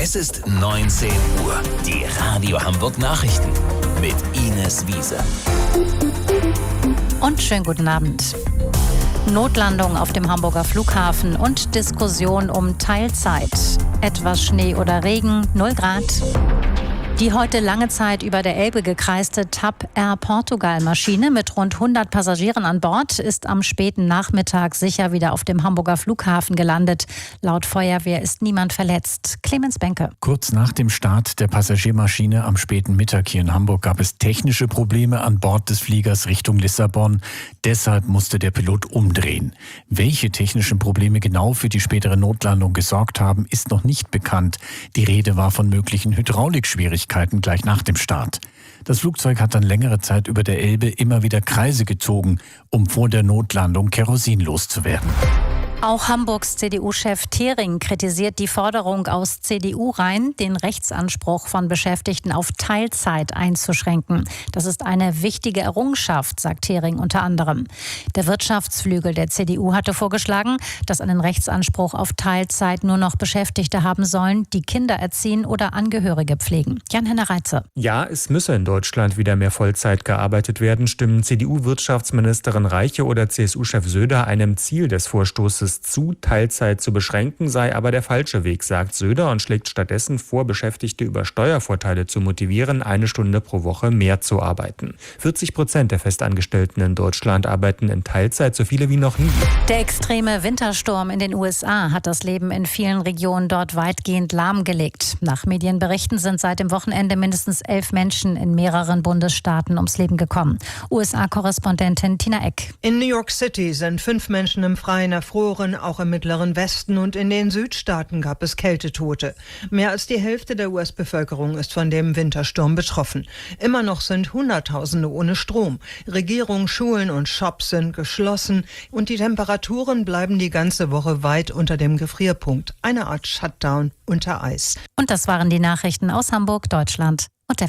Es ist 19 Uhr. Die Radio Hamburg Nachrichten mit Ines Wiese. Und schönen guten Abend. Notlandung auf dem Hamburger Flughafen und Diskussion um Teilzeit. Etwas Schnee oder Regen, 0 Grad. Die heute lange Zeit über der Elbe gekreiste TAP Air Portugal Maschine mit rund 100 Passagieren an Bord ist am späten Nachmittag sicher wieder auf dem Hamburger Flughafen gelandet. Laut Feuerwehr ist niemand verletzt. Clemens Benke. Kurz nach dem Start der Passagiermaschine am späten Mittag hier in Hamburg gab es technische Probleme an Bord des Fliegers Richtung Lissabon. Deshalb musste der Pilot umdrehen. Welche technischen Probleme genau für die spätere Notlandung gesorgt haben, ist noch nicht bekannt. Die Rede war von möglichen Hydraulikschwierigkeiten gleich nach dem Start. Das Flugzeug hat dann längere Zeit über der Elbe immer wieder Kreise gezogen, um vor der Notlandung Kerosin loszuwerden. Auch Hamburgs CDU-Chef Thering kritisiert die Forderung aus CDU-Reihen, den Rechtsanspruch von Beschäftigten auf Teilzeit einzuschränken. Das ist eine wichtige Errungenschaft, sagt Thering unter anderem. Der Wirtschaftsflügel der CDU hatte vorgeschlagen, dass einen Rechtsanspruch auf Teilzeit nur noch Beschäftigte haben sollen, die Kinder erziehen oder Angehörige pflegen. Jan-Henner Reitze. Ja, es müsse in Deutschland wieder mehr Vollzeit gearbeitet werden, stimmen CDU-Wirtschaftsministerin Reiche oder CSU-Chef Söder einem Ziel des Vorstoßes zu, Teilzeit zu beschränken, sei aber der falsche Weg, sagt Söder und schlägt stattdessen vor, Beschäftigte über Steuervorteile zu motivieren, 1 Stunde pro Woche mehr zu arbeiten. 40% der Festangestellten in Deutschland arbeiten in Teilzeit, so viele wie noch nie. Der extreme Wintersturm in den USA hat das Leben in vielen Regionen dort weitgehend lahmgelegt. Nach Medienberichten sind seit dem Wochenende mindestens 11 Menschen in mehreren Bundesstaaten ums Leben gekommen. USA-Korrespondentin Tina Eck. In New York City sind 5 Menschen im Freien erfroren. Auch im Mittleren Westen und in den Südstaaten gab es Kältetote. Mehr als die Hälfte der US-Bevölkerung ist von dem Wintersturm betroffen. Immer noch sind Hunderttausende ohne Strom. Regierung, Schulen und Shops sind geschlossen und die Temperaturen bleiben die ganze Woche weit unter dem Gefrierpunkt. Eine Art Shutdown unter Eis. Und das waren die Nachrichten aus Hamburg, Deutschland.